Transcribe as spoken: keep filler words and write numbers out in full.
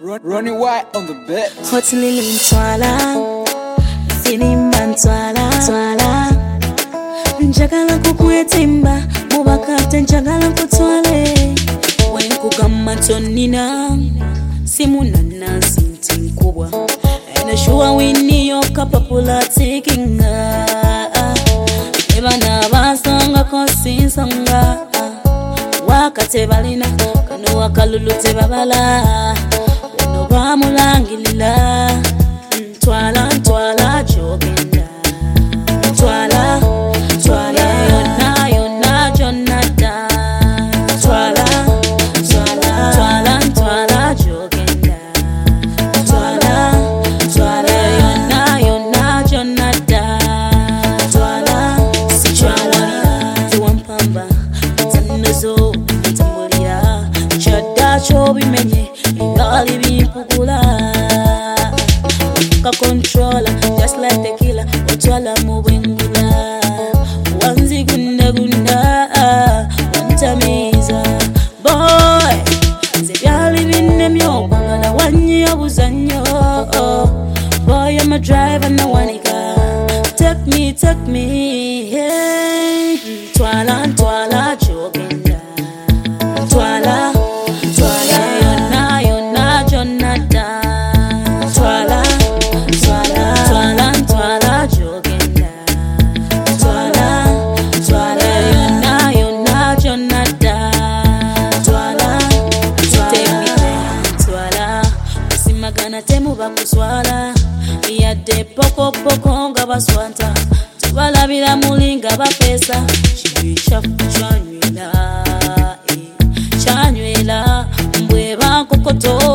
Ronnie White on the beat. Hot Lily Twala, Sinimba Twala, Twala. Njagala kukwetimba, mubakate njagala kutwale. Wenkugamba tonina, simuna nansi ntinkubwa. And I sure we need your capapula taking her. Eba na basanga kosinsanga. Wakate balina, kano wakalulu te babala. Ono bamulangilila, twala twala jogenda. Twala, twala yona yona jonada. Twala, twala, twala twala jogenda. Twala, twala yona yona jonada. Twala, si twala, tuwampamba, tanazo, tambulira, chada chobi menye. All bimpugula ka controller just like the killer utwala mubengula wanzi gunda gunda wantamiza boy zebyali binne myobangala wanyi abuzanyo boy I'm a driver na wanika take me take me hey twala twala jogenda twala temu bakuswala yadde poko poko nga baswanta tubalabira mulinga bapesa chibicha chanywela chanywela mbwe bakokoto